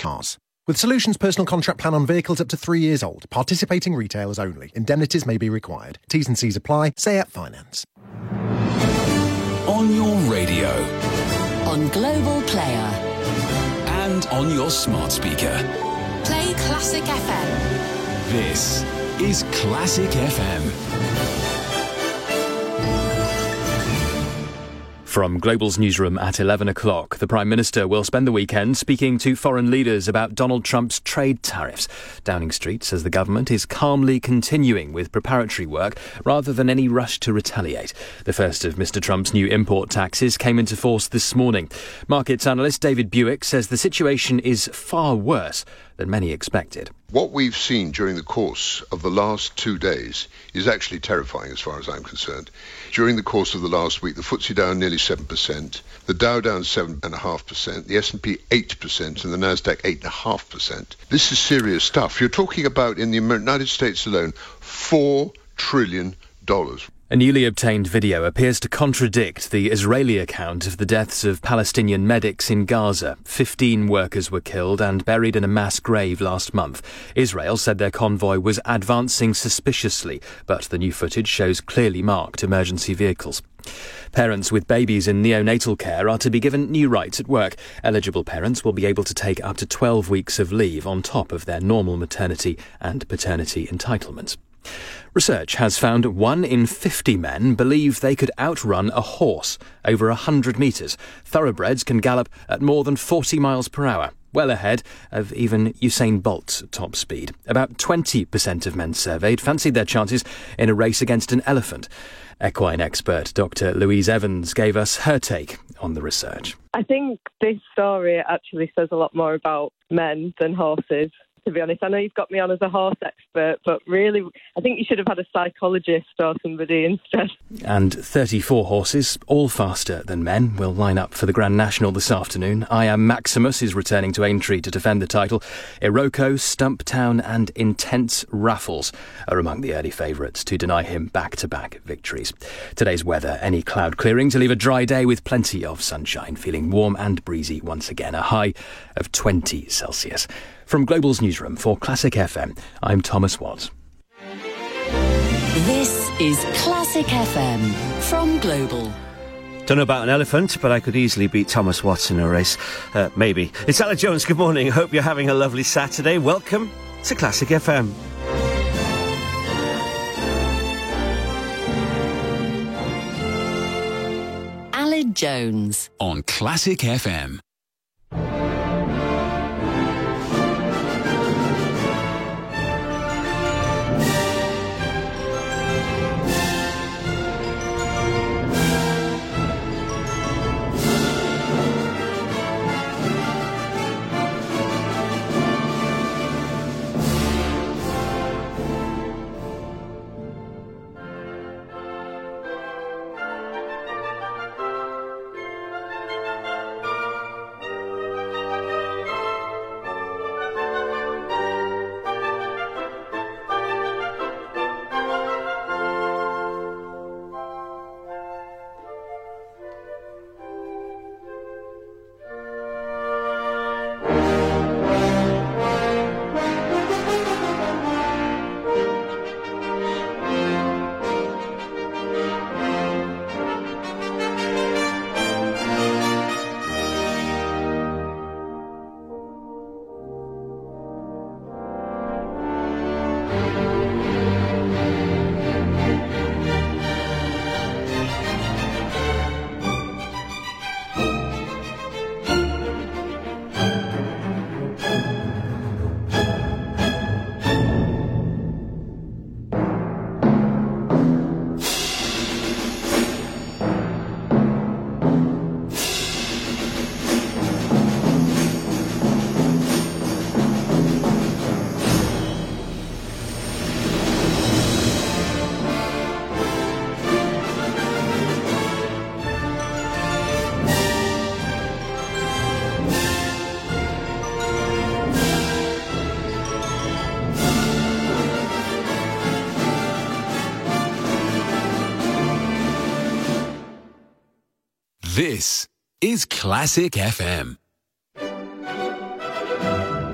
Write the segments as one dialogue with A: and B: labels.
A: cars. With Solutions personal contract plan on vehicles up to 3 years old. Participating retailers only. Indemnities may be required. T's and C's apply. SAYAP Finance.
B: On your radio.
C: On Global Player.
B: And on your smart speaker.
C: Play Classic FM.
B: This is Classic FM.
D: From Global's newsroom at 11 o'clock, the Prime Minister will spend the weekend speaking to foreign leaders about Donald Trump's trade tariffs. Downing Street says the government is calmly continuing with preparatory work rather than any rush to retaliate. The first of Mr Trump's new import taxes came into force this morning. Markets analyst David Buick says the situation is far worse than many expected.
E: What we've seen during the course of the last 2 days is actually terrifying as far as I'm concerned. During the course of the last week, the FTSE down nearly 7%, the Dow down 7.5%, the S&P 8% and the Nasdaq 8.5%. This is serious stuff. You're talking about, in the United States alone, $4 trillion.
D: A newly obtained video appears to contradict the Israeli account of the deaths of Palestinian medics in Gaza. 15 workers were killed and buried in a mass grave last month. Israel said their convoy was advancing suspiciously, but the new footage shows clearly marked emergency vehicles. Parents with babies in neonatal care are to be given new rights at work. Eligible parents will be able to take up to 12 weeks of leave on top of their normal maternity and paternity entitlements. Research has found 1 in 50 men believe they could outrun a horse over 100 metres. Thoroughbreds can gallop at more than 40 miles per hour, well ahead of even Usain Bolt's top speed. About 20% of men surveyed fancied their chances in a race against an elephant. Equine expert Dr. Louise Evans gave us her take on the research.
F: I think this story actually says a lot more about men than horses. To be honest, I know you've got me on as a horse expert, but really, I think you should have had a psychologist or somebody instead.
D: And 34 horses, all faster than men, will line up for the Grand National this afternoon. I Am Maximus is returning to Aintree to defend the title. Iroko, Stumptown and Intense Raffles are among the early favourites to deny him back-to-back victories. Today's weather, any cloud clearing to leave a dry day with plenty of sunshine, feeling warm and breezy once again, a high of 20 Celsius. From Global's newsroom for Classic FM, I'm Thomas Watts.
C: This is Classic FM from Global.
G: Don't know about an elephant, but I could easily beat Thomas Watts in a race. Maybe. It's Ella Jones, good morning. Hope you're having a lovely Saturday. Welcome to Classic FM.
C: Aled Jones
B: on Classic FM. This is Classic FM.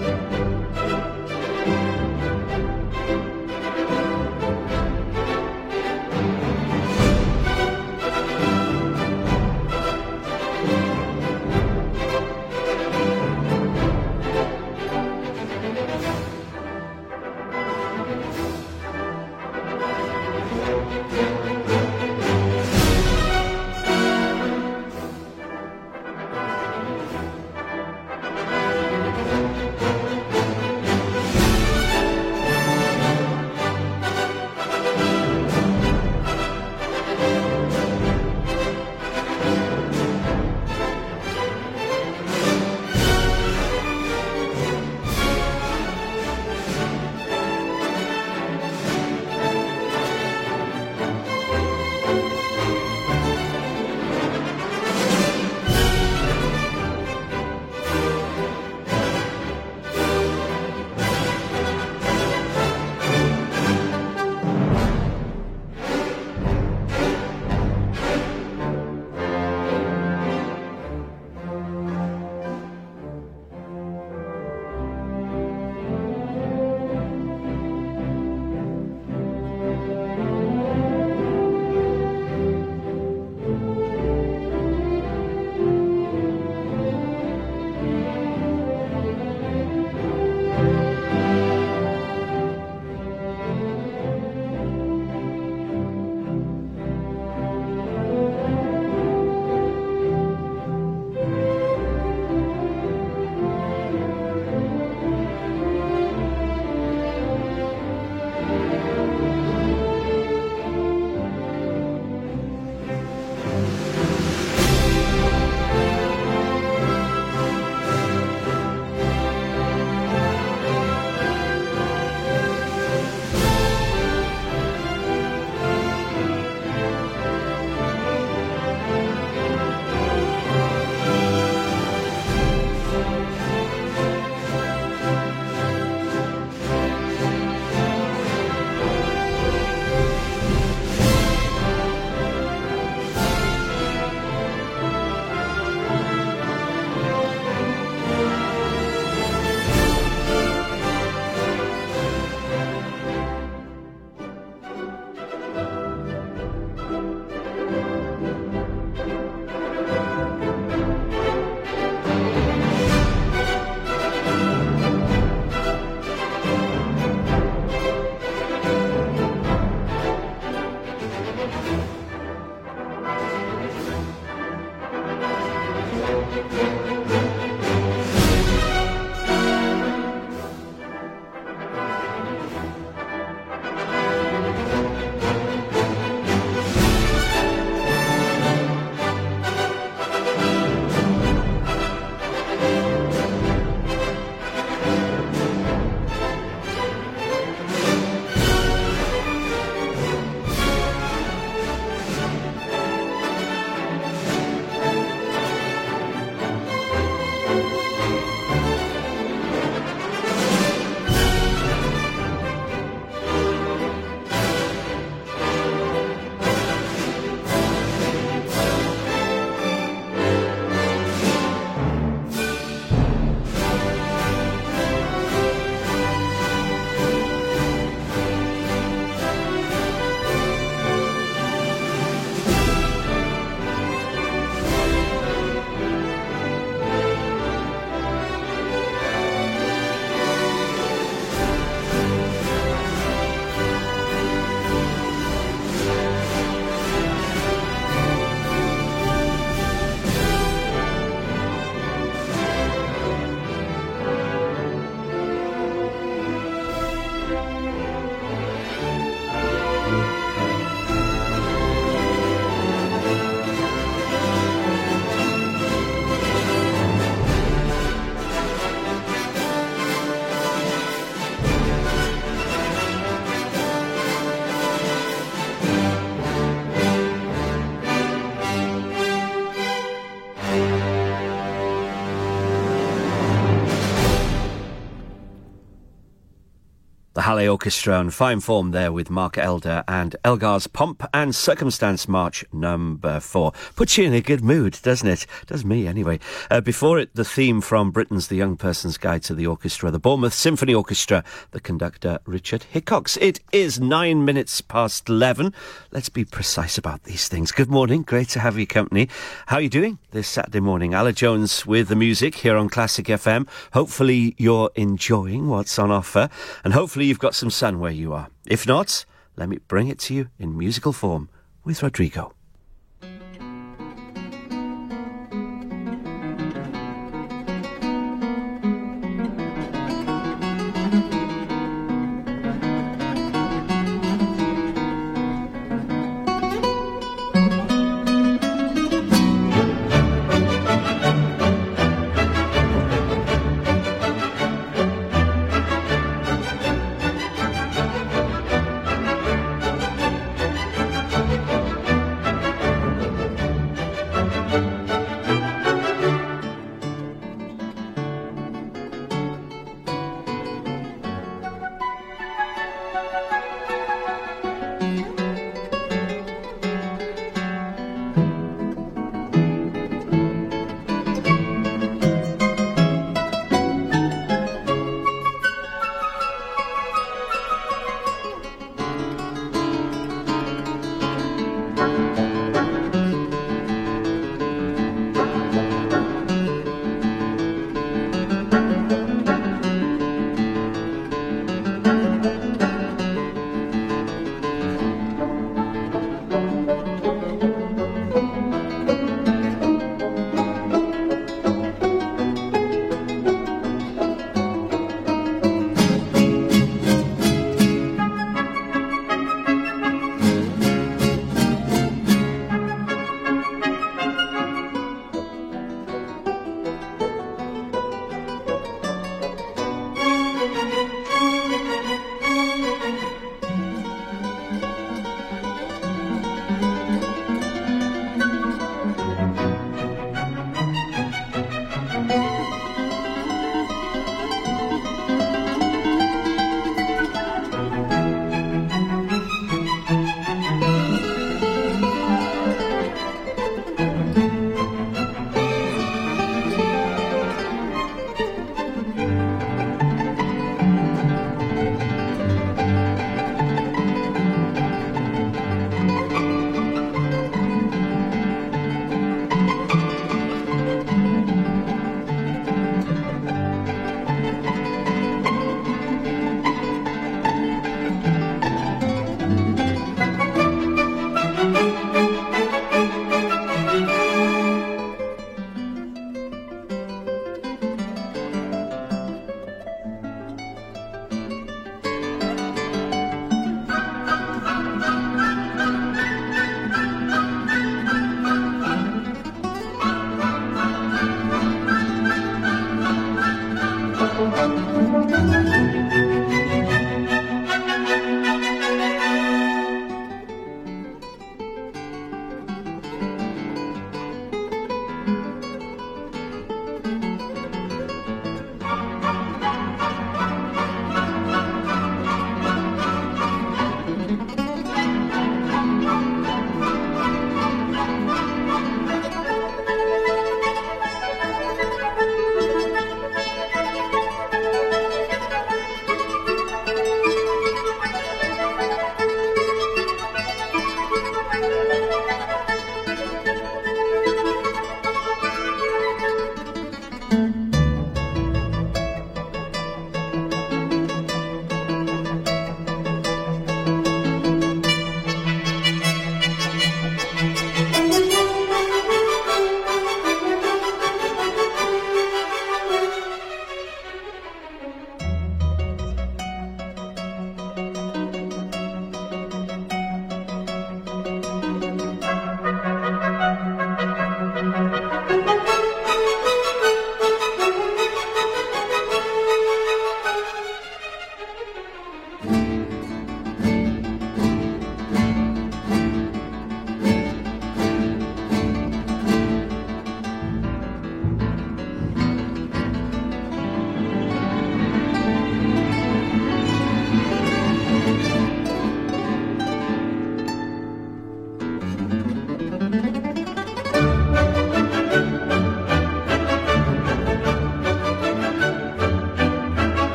G: The Halle Orchestra on fine form there with Mark Elder and Elgar's Pomp and Circumstance March number 4. Puts you in a good mood, doesn't it? Does me, anyway. Before it, the theme from Britain's The Young Person's Guide to the Orchestra, the Bournemouth Symphony Orchestra, the conductor Richard Hickox. It is 9 minutes past 11. Let's be precise about these things. Good morning, great to have your company. How are you doing this Saturday morning? Ala Jones with the music here on Classic FM. Hopefully you're enjoying what's on offer, and hopefully you've got some sun where you are. If not, let me bring it to you in musical form with Rodrigo.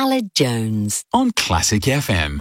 C: Aled Jones.
B: On Classic FM.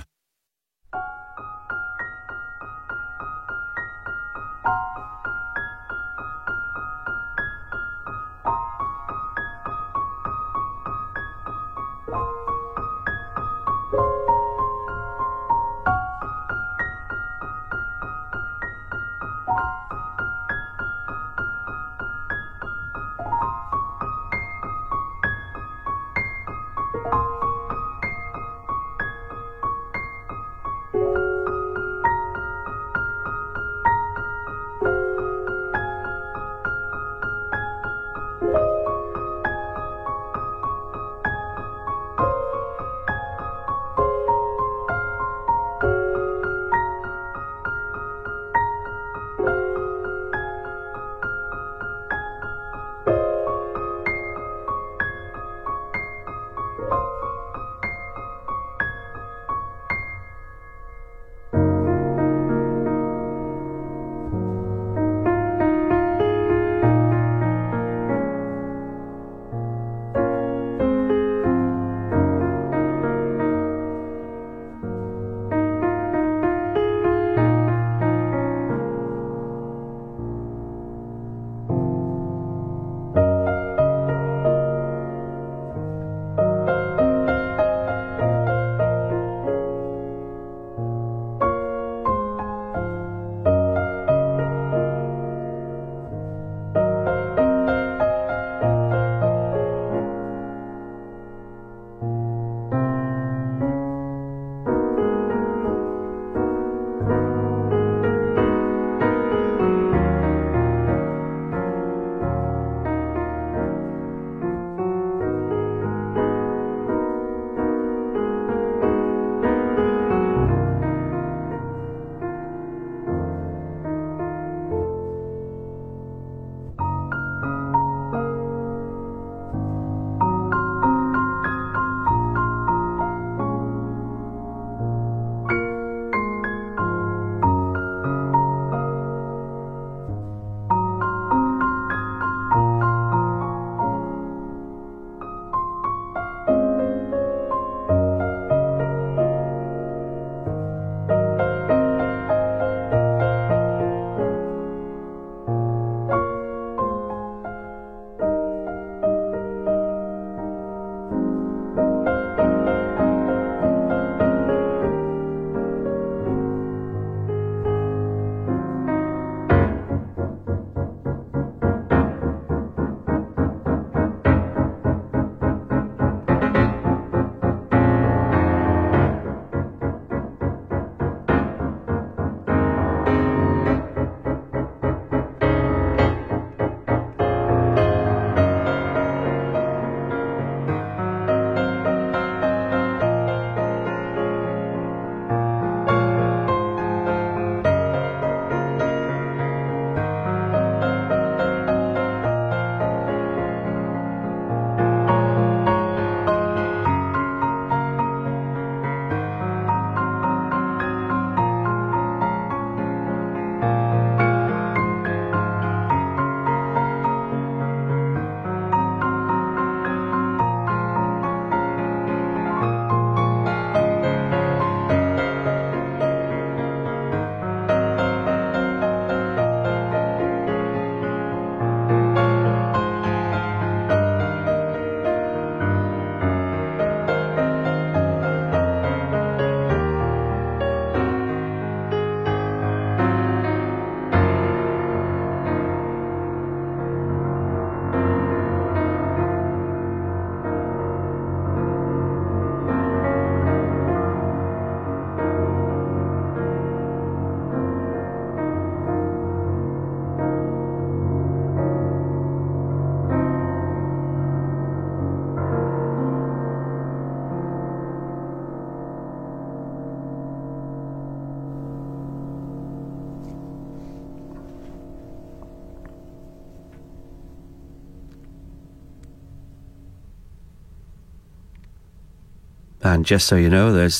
G: And just so you know, there's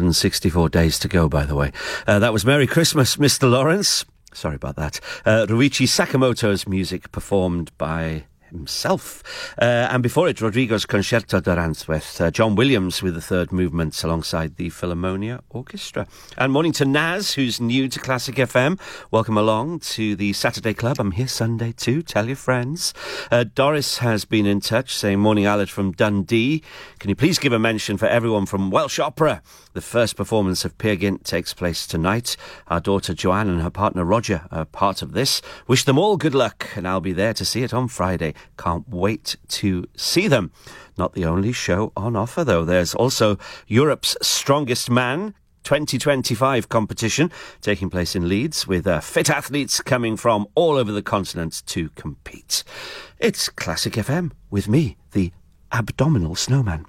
G: 264 days to go, by the way. That was Merry Christmas, Mr. Lawrence. Sorry about that. Ruichi Sakamoto's music performed by himself. And before it, Rodrigo's Concerto d'Aranjuez, John Williams with the third movement alongside the Philharmonia Orchestra. And morning to Naz, who's new to Classic FM. Welcome along to the Saturday Club. I'm here Sunday too. Tell your friends. Doris has been in touch saying, morning Aled from Dundee. Can you please give a mention for everyone from Welsh Opera? The first performance of Peer Gynt takes place tonight. Our daughter Joanne and her partner Roger are part of this. Wish them all good luck, and I'll be there to see it on Friday. Can't wait to see them. Not the only show on offer, though. There's also Europe's Strongest Man 2025 competition taking place in Leeds with fit athletes coming from all over the continent to compete. It's Classic FM with me, the Abdominal Snowman.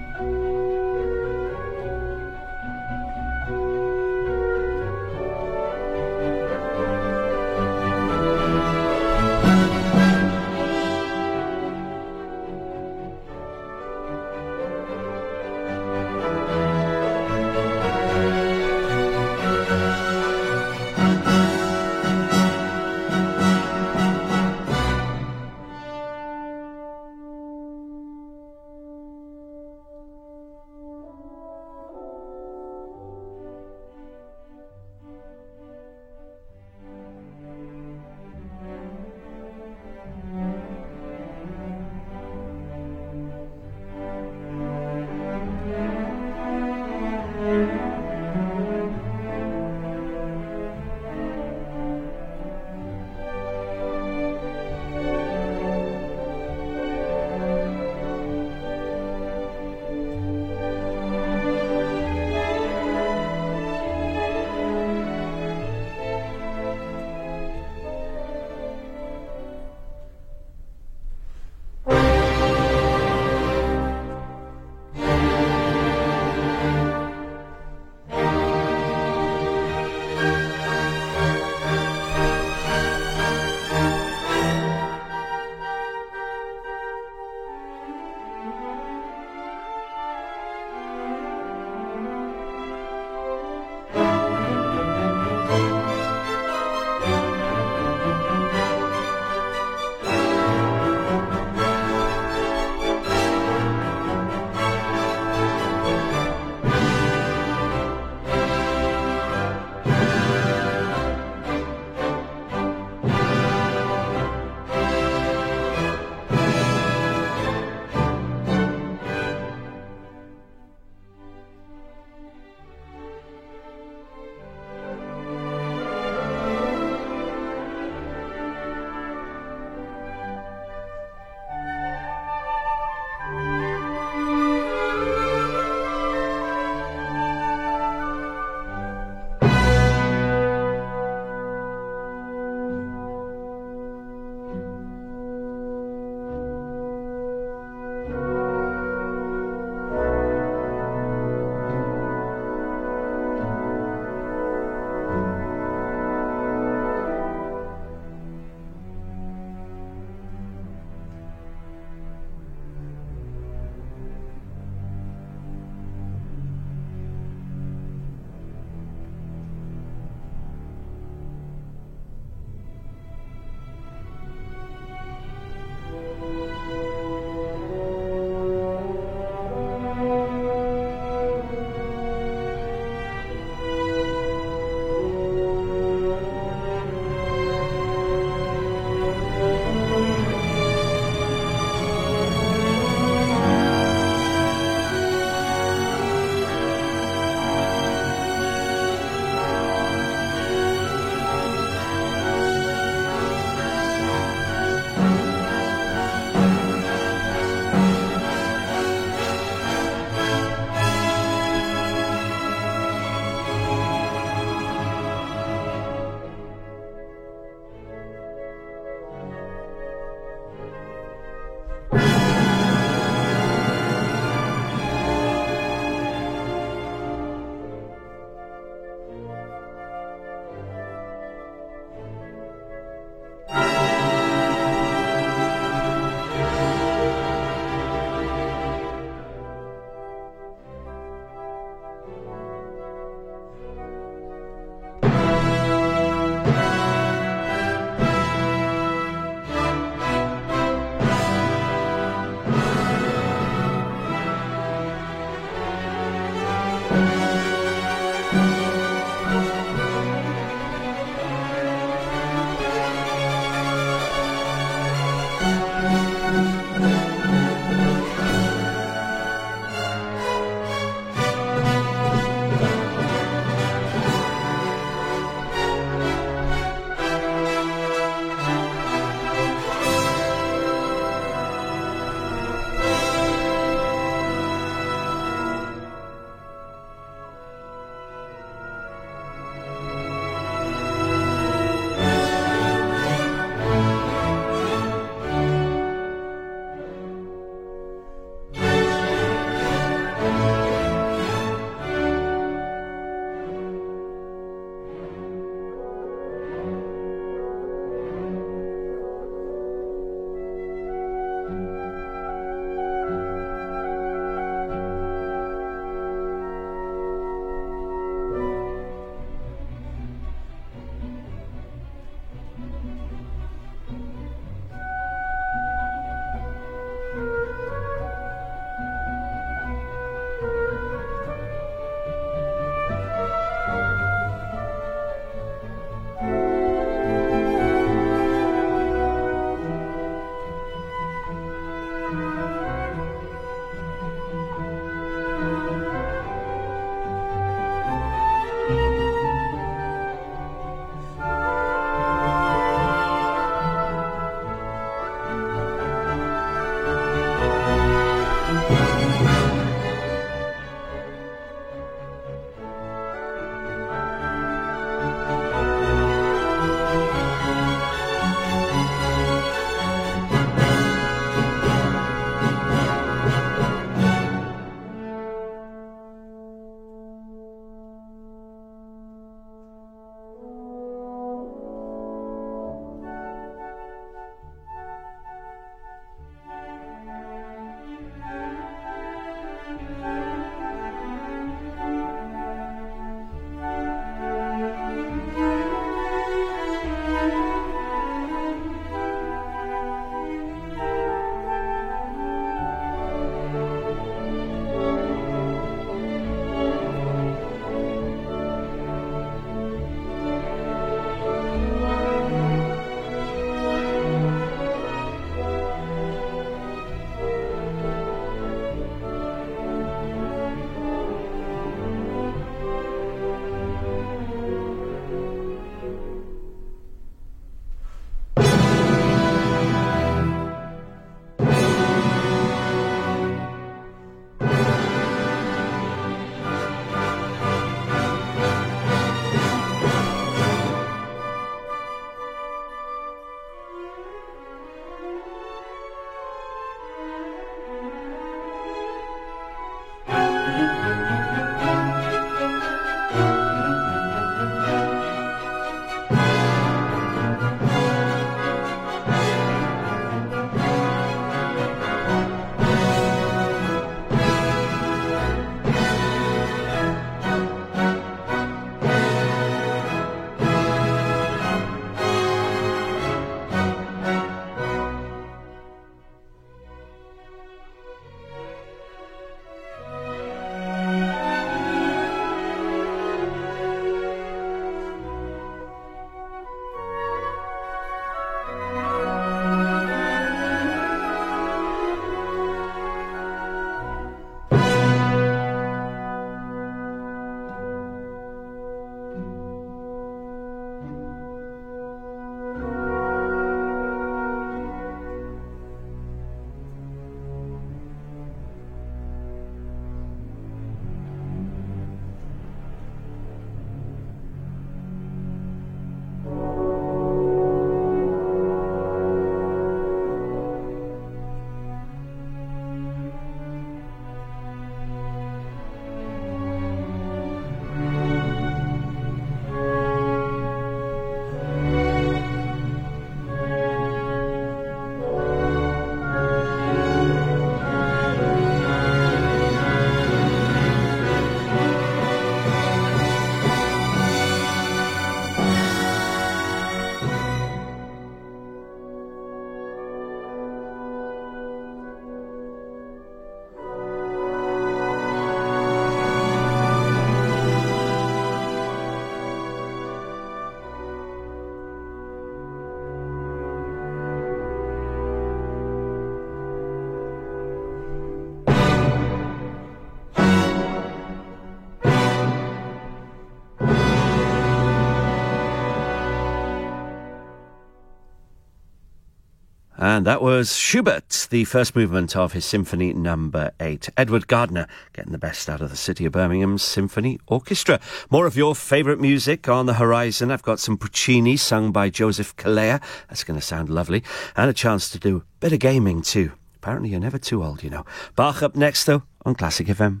G: And that was Schubert, the first movement of his Symphony No. 8. Edward Gardner getting the best out of the City of Birmingham's Symphony Orchestra. More of your favourite music on the horizon. I've got some Puccini sung by Joseph Calleja. That's going to sound lovely. And a chance to do a bit of gaming too. Apparently you're never too old, you know. Bach up next though on Classic FM.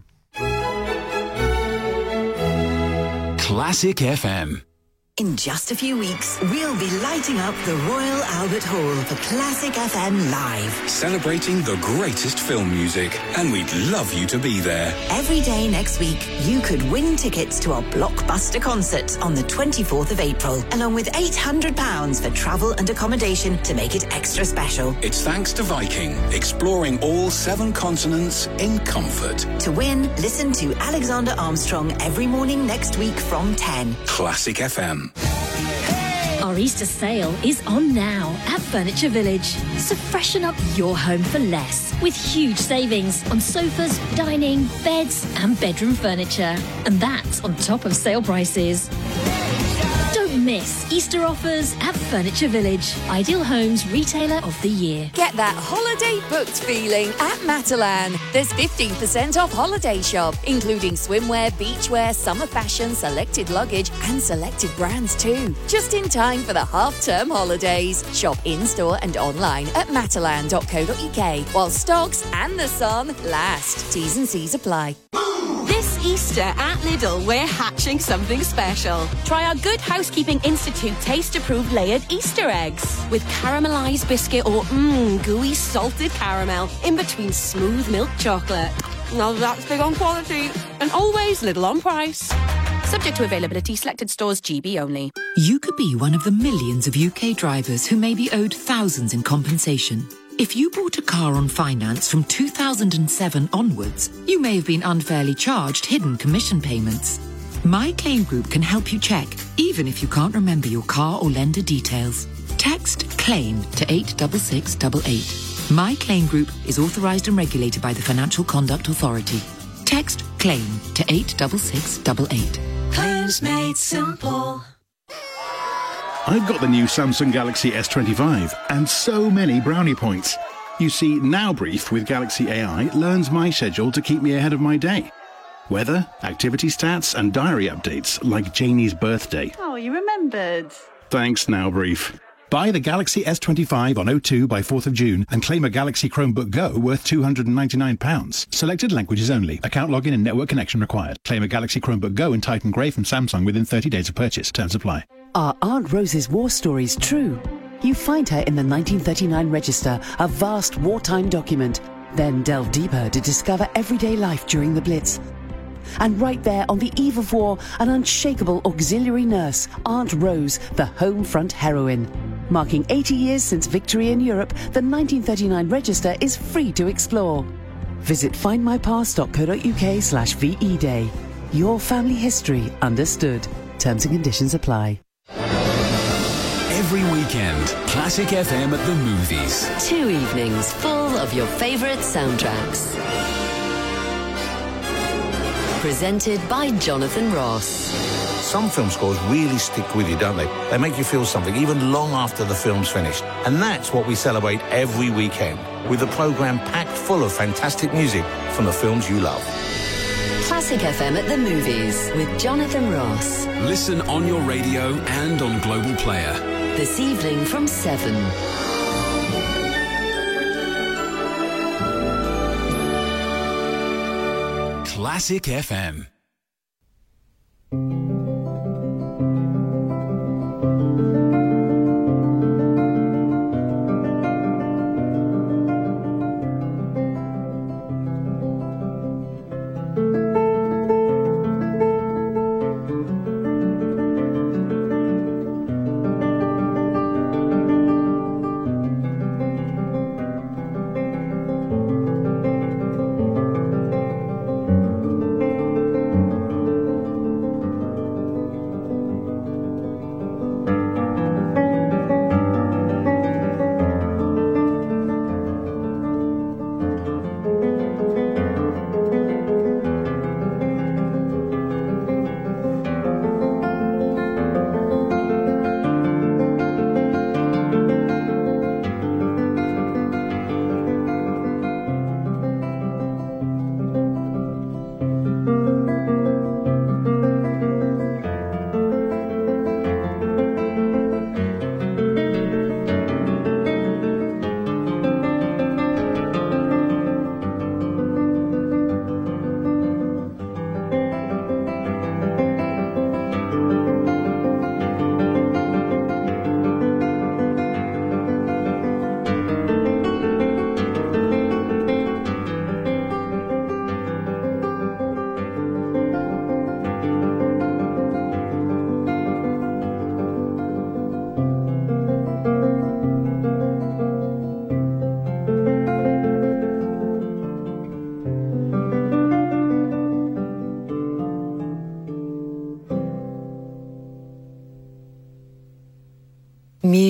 B: Classic FM.
C: In just a few weeks, we'll be lighting up the Royal Albert Hall for Classic FM Live.
B: Celebrating the greatest film music, and we'd love you to be there.
C: Every day next week, you could win tickets to our blockbuster concert on the 24th of April, along with £800 for travel and accommodation to make it extra special.
B: It's thanks to Viking, exploring all 7 continents in comfort.
C: To win, listen to Alexander Armstrong every morning next week from 10.
B: Classic FM.
H: Our Easter sale is on now at Furniture Village. So freshen up your home for less with huge savings on sofas, dining, beds and bedroom furniture. And that's on top of sale prices. Don't miss Easter offers at Furniture Village. Ideal Homes Retailer of the Year.
I: Get that holiday booked feeling at Matalan. There's 15% off holiday shop, including swimwear, beachwear, summer fashion, selected luggage and selected brands too. Just in time for the half-term holidays. Shop in-store and online at matalan.co.uk while stocks and the sun last. T's and C's apply.
J: This Easter at Lidl, we're hatching something special. Try our Good Housekeeping Institute taste-approved layered Easter eggs with caramelised biscuit or gooey salted caramel in between smooth milk chocolate. Now that's big on quality and always Lidl on price. Subject to availability, selected stores, GB only.
K: You could be one of the millions of UK drivers who may be owed thousands in compensation. If you bought a car on finance from 2007 onwards, you may have been unfairly charged hidden commission payments. My Claim Group can help you check, even if you can't remember your car or lender details. Text CLAIM to 86688. My Claim Group is authorised and regulated by the Financial Conduct Authority. Text CLAIM to 86688.
C: Claims made simple.
L: I've got the new Samsung Galaxy S25 and so many brownie points. You see, Now Brief with Galaxy AI learns my schedule to keep me ahead of my day. Weather, activity stats and diary updates like Janie's birthday.
M: Oh, you remembered.
L: Thanks, Now Brief. Buy the Galaxy S25 on O2 by 4th of June and claim a Galaxy Chromebook Go worth £299. Selected languages only. Account login and network connection required. Claim a Galaxy Chromebook Go in Titan Grey from Samsung within 30 days of purchase. Terms apply.
N: Are Aunt Rose's war stories true? You find her in the 1939 Register, a vast wartime document. Then delve deeper to discover everyday life during the Blitz. And right there on the eve of war, an unshakable auxiliary nurse, Aunt Rose, the home front heroine. Marking 80 years since victory in Europe, the 1939 Register is free to explore. Visit findmypast.co.uk/VE Day. Your family history understood. Terms and conditions apply.
B: Every weekend, Classic FM at the movies.
C: 2 evenings full of your favourite soundtracks. Presented by Jonathan Ross.
O: Some film scores really stick with you, don't they? They make you feel something even long after the film's finished. And that's what we celebrate every weekend, with a programme packed full of fantastic music from the films you love.
C: Classic FM at the movies with Jonathan Ross.
B: Listen on your radio and on Global Player.
C: This evening from 7.
B: Classic FM.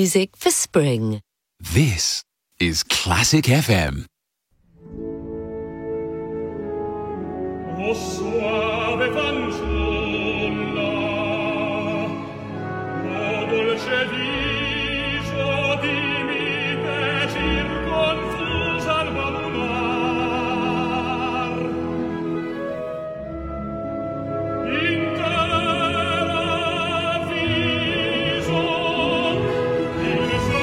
M: music for spring.
B: This is Classic FM.
P: O suave fanciulla, o dolce viso di mite circonfusa al balunar, intera viso, il suo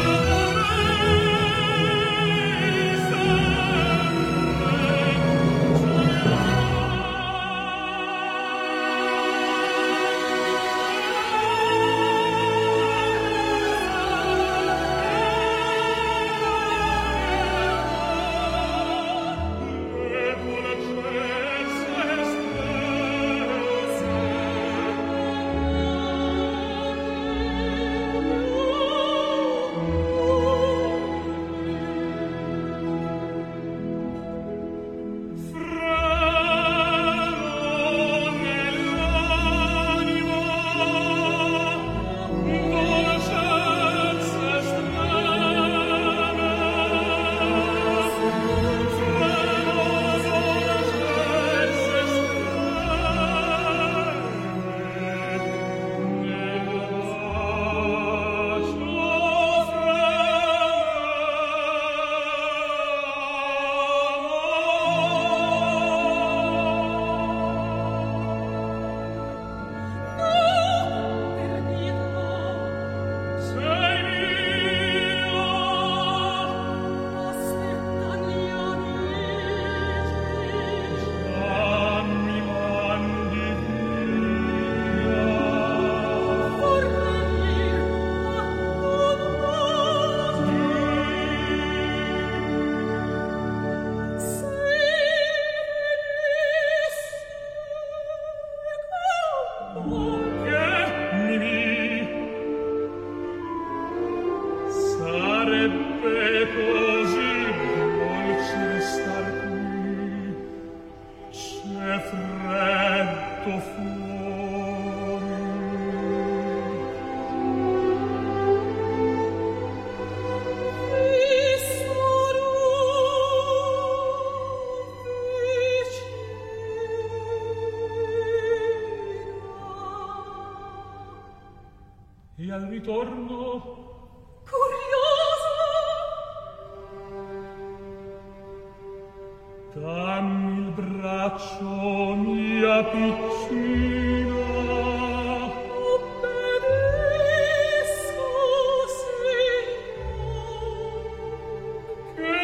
P: e al ritorno curioso dammi il braccio mia piccina, obbedisco Signor, che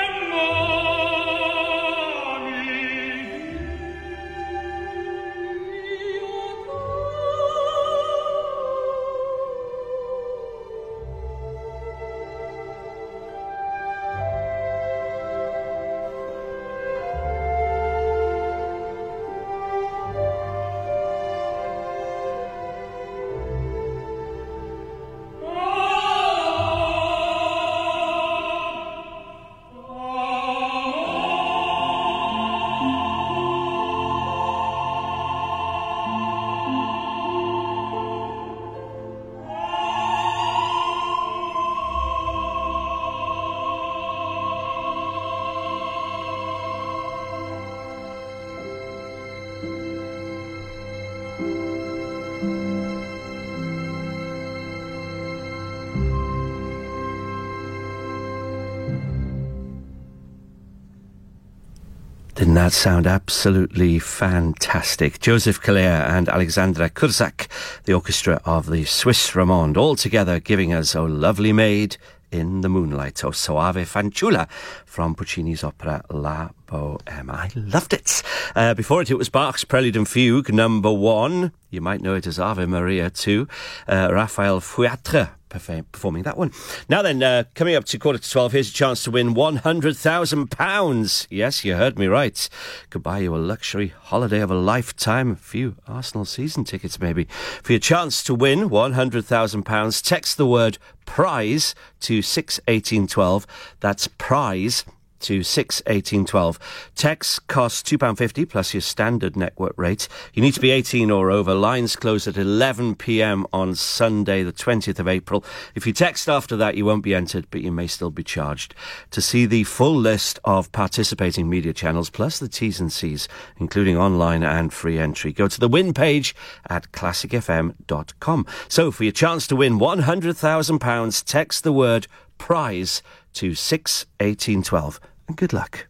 G: Didn't that sound absolutely fantastic? Joseph Calleja and Alexandra Kurzak, the orchestra of the Swiss Romande, all together giving us O Lovely Maid in the Moonlight, O Soave Fanciulla, from Puccini's opera La Bohème. I loved it. Before it was Bach's Prelude and Fugue, number 1. You might know it as Ave Maria too. Raphael Fouetre performing that one. Now then, coming up to 11:45, here's a chance to win £100,000. Yes, you heard me right. Could buy you a luxury holiday of a lifetime. A few Arsenal season tickets, maybe. For your chance to win £100,000, text the word prize to 61812. That's prize to 61812. Text costs £2.50 plus your standard network rate. You need to be 18 or over. Lines close at 11 p.m. on Sunday, the 20th of April. If you text after that, you won't be entered, but you may still be charged. To see the full list of participating media channels, plus the T's and C's, including online and free entry, go to the win page at classicfm.com. So for your chance to win £100,000, text the word prize to 61812. And good luck.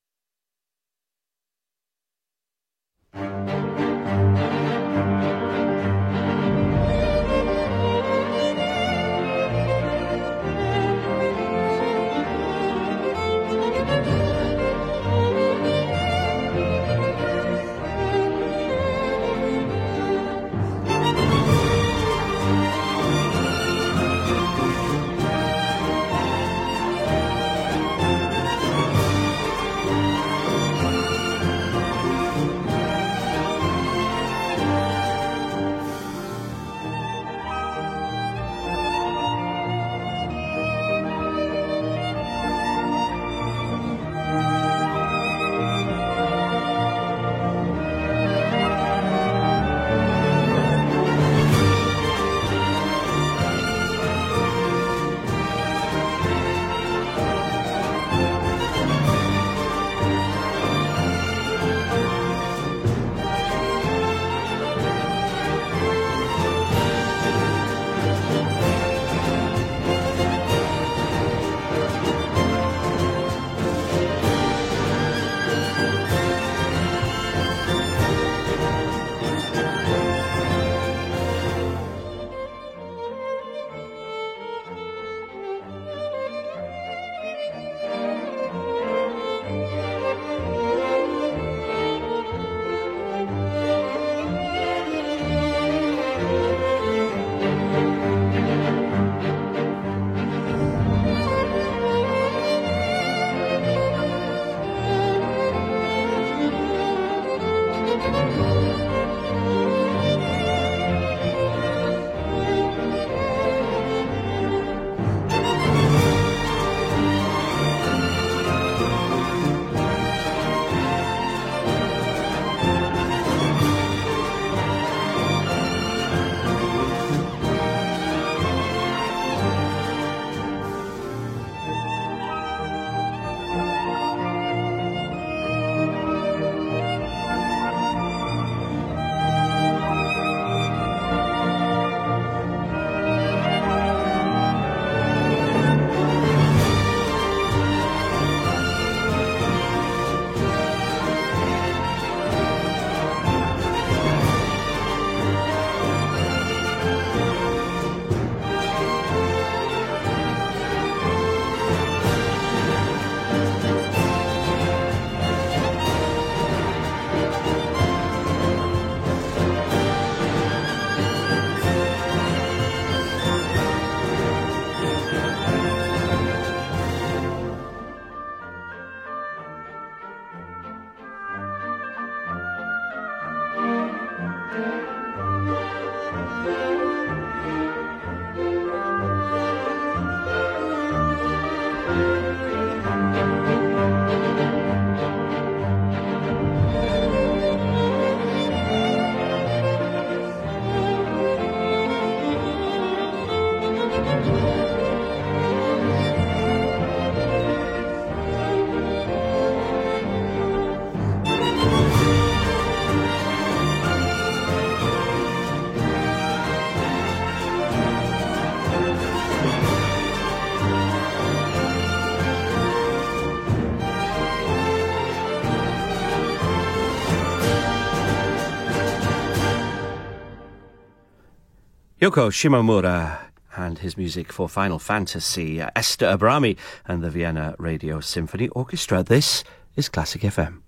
G: Yoko Shimomura and his music for Final Fantasy, Esther Abrami and the Vienna Radio Symphony Orchestra. This is Classic FM.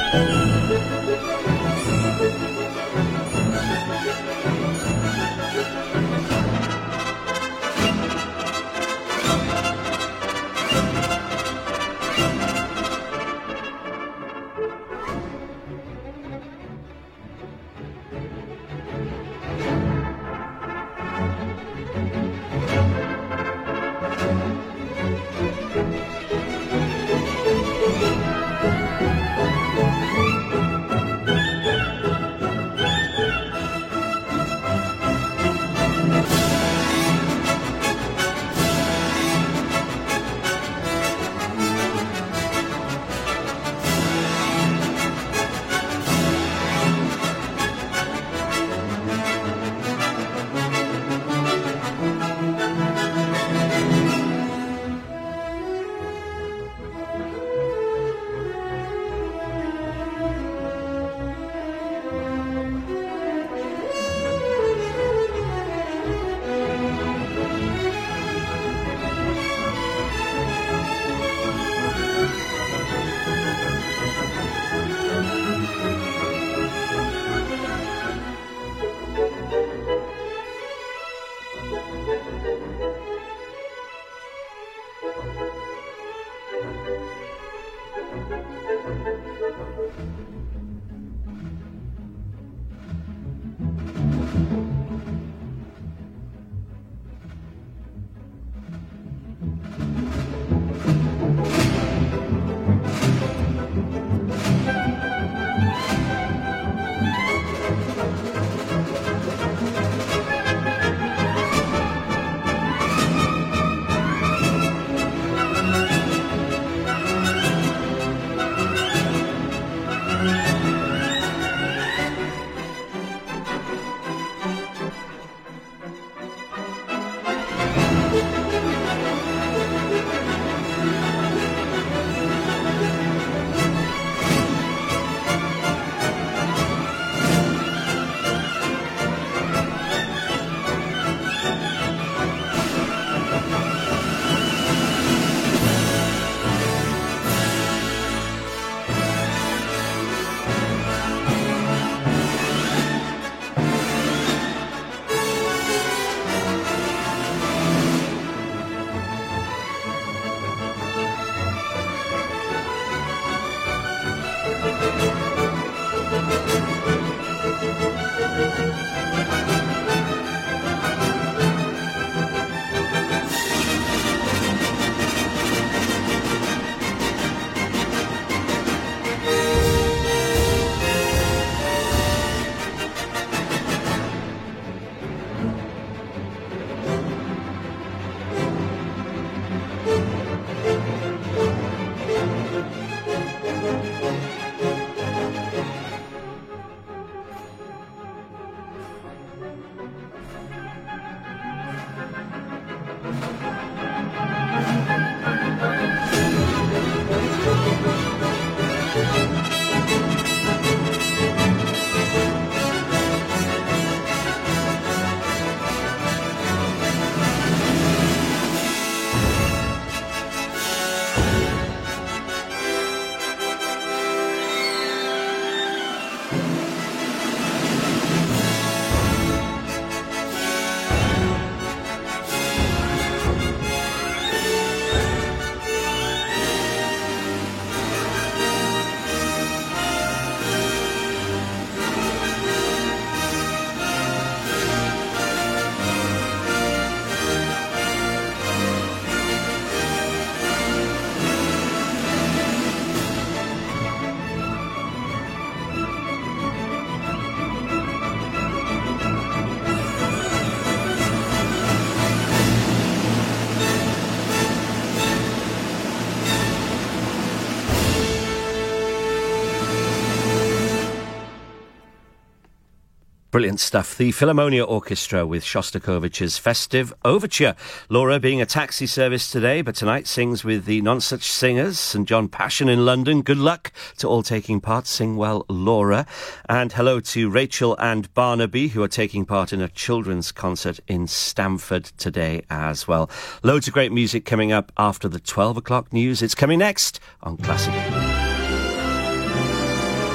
G: Brilliant stuff. The Philharmonia Orchestra with Shostakovich's Festive Overture. Laura being a taxi service today, but tonight sings with the Nonsuch Singers, St John Passion in London. Good luck to all taking part. Sing well, Laura. And hello to Rachel and Barnaby, who are taking part in a children's concert in Stamford today as well. Loads of great music coming up after the 12 o'clock news. It's coming next on Classic.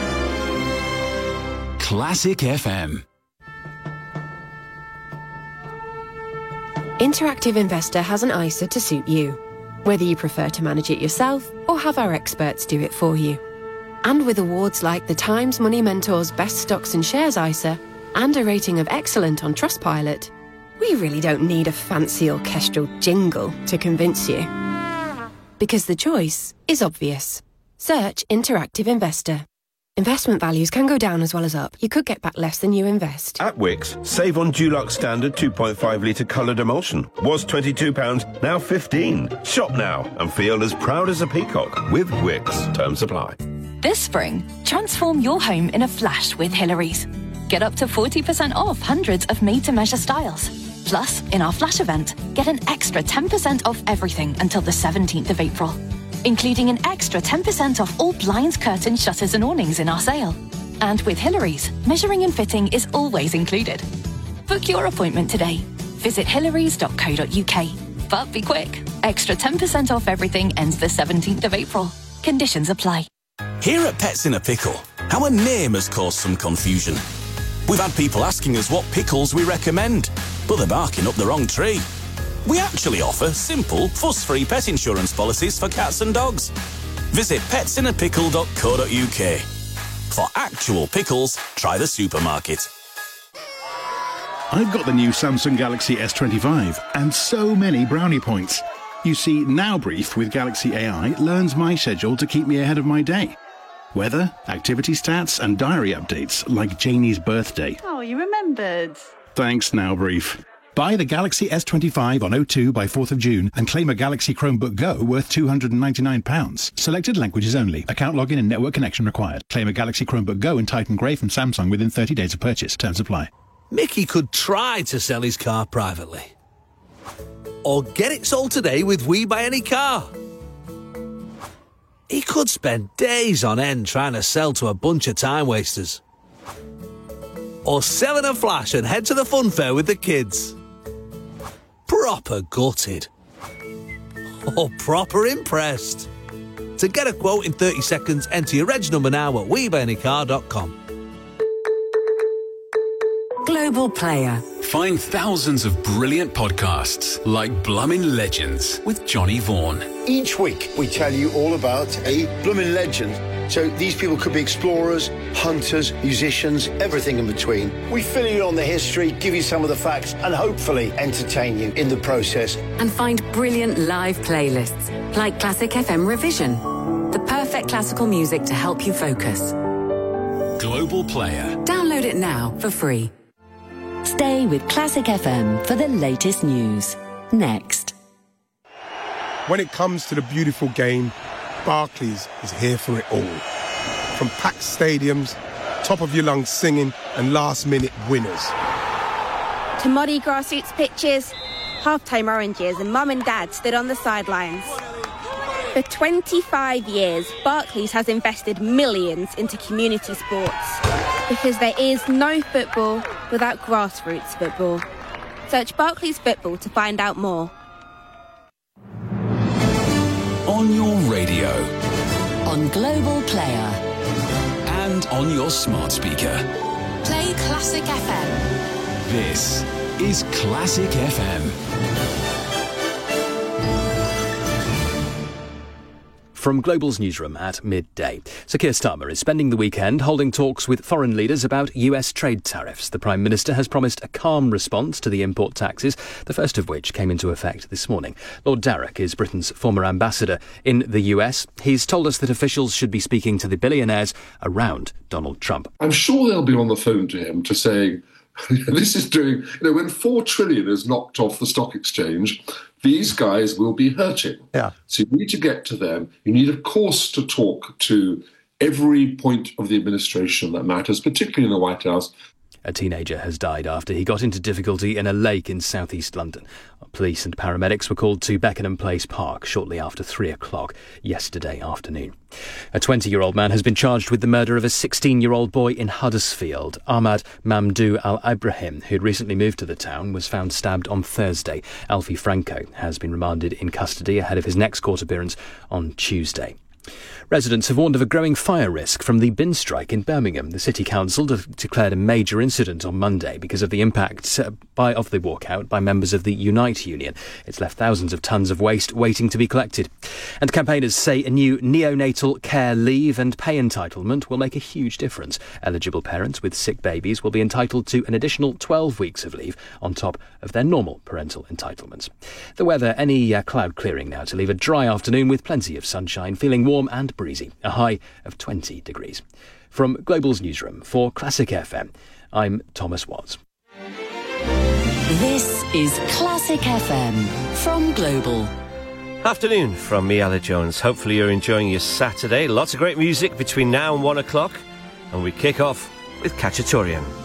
B: Classic FM.
M: Interactive Investor has an ISA to suit you, whether you prefer to manage it yourself or have our experts do it for you. And with awards like the Times Money Mentor's Best Stocks and Shares ISA and a rating of excellent on Trustpilot, we really don't need a fancy orchestral jingle to convince you. Because the choice is obvious. Search Interactive Investor. Investment values can go down as well as up. You could get back less than you invest.
Q: At Wix, save on Dulux Standard 2.5 litre coloured emulsion. Was £22, now £15. Shop now and feel as proud as a peacock with Wix. Terms apply.
R: This spring, transform your home in a flash with Hillary's. Get up to 40% off hundreds of made-to-measure styles. Plus, in our flash event, get an extra 10% off everything until the 17th of April. Including an extra 10% off all blinds, curtains, shutters and awnings in our sale. And with Hillary's, measuring and fitting is always included. Book your appointment today. Visit hillarys.co.uk. But be quick. Extra 10% off everything ends the 17th of April. Conditions apply.
S: Here at Pets in a Pickle, our name has caused some confusion. We've had people asking us what pickles we recommend, but they're barking up the wrong tree. We actually offer simple, fuss-free pet insurance policies for cats and dogs. Visit petsinApickle.co.uk. For actual pickles, try the supermarket.
L: I've got the new Samsung Galaxy S25 and so many brownie points. You see, Now Brief with Galaxy AI learns my schedule to keep me ahead of my day. Weather, activity stats and diary updates like Janie's birthday.
T: Oh, you remembered.
L: Thanks, Now Brief. Buy the Galaxy S25 on O2 by 4th of June and claim a Galaxy Chromebook Go worth £299. Selected languages only. Account login and network connection required. Claim a Galaxy Chromebook Go and Titan Grey from Samsung within 30 days of purchase. Terms apply.
U: Mickey could try to sell his car privately. Or get it sold today with We Buy Any Car. He could spend days on end trying to sell to a bunch of time wasters. Or sell in a flash and head to the fun fair with the kids. Proper gutted. Or proper impressed. To get a quote in 30 seconds, enter your reg number now at WeBuyAnyCar.com.
V: Global Player.
B: Find thousands of brilliant podcasts like Blummin' Legends with Johnny Vaughan.
W: Each week we tell you all about a Blummin' legend. So these people could be explorers, hunters, musicians, everything in between. We fill you on the history, give you some of the facts, and hopefully entertain you in the process.
V: And find brilliant live playlists like Classic FM Revision. The perfect classical music to help you focus.
B: Global Player.
V: Download it now for free.
H: Stay with Classic FM for the latest news. Next.
X: When it comes to the beautiful game, Barclays is here for it all. From packed stadiums, top of your lungs singing, and last-minute winners.
Y: To muddy grassroots pitches, half-time oranges, and mum and dad stood on the sidelines. For 25 years, Barclays has invested millions into community sports. Because there is no football without grassroots football. Search Barclays Football to find out more.
B: On your radio.
H: On Global Player.
B: And on your smart speaker.
H: Play Classic FM.
B: This is Classic FM.
D: From Global's newsroom at midday. Sir Keir Starmer is spending the weekend holding talks with foreign leaders about US trade tariffs. The Prime Minister has promised a calm response to the import taxes, the first of which came into effect this morning. Lord Darroch is Britain's former ambassador in the US. He's told us that officials should be speaking to the billionaires around Donald Trump.
Z: I'm sure they'll be on the phone to him to say, this is doing, when 4 trillion is knocked off the stock exchange, these guys will be hurting.
X: Yeah.
Z: So you need to get to them. You need, of course, to talk to every point of the administration that matters, particularly in the White House.
D: A teenager has died after he got into difficulty in a lake in southeast London. Police and paramedics were called to Beckenham Place Park shortly after 3 o'clock yesterday afternoon. A 20-year-old man has been charged with the murder of a 16-year-old boy in Huddersfield. Ahmad Mamdou Al-Ibrahim, who'd recently moved to the town, was found stabbed on Thursday. Alfie Franco has been remanded in custody ahead of his next court appearance on Tuesday. Residents have warned of a growing fire risk from the bin strike in Birmingham. The City Council declared a major incident on Monday because of the impact of the walkout by members of the Unite union. It's left thousands of tonnes of waste waiting to be collected. And campaigners say a new neonatal care leave and pay entitlement will make a huge difference. Eligible parents with sick babies will be entitled to an additional 12 weeks of leave on top of their normal parental entitlements. The weather, any cloud clearing now to leave a dry afternoon with plenty of sunshine, feeling warm and breezy, a high of 20 degrees. From Global's newsroom for Classic FM, I'm Thomas Watts.
V: This is Classic FM from Global.
G: Afternoon from me, Ella Jones. Hopefully you're enjoying your Saturday. Lots of great music between now and 1 o'clock. And we kick off with Cacciatorium.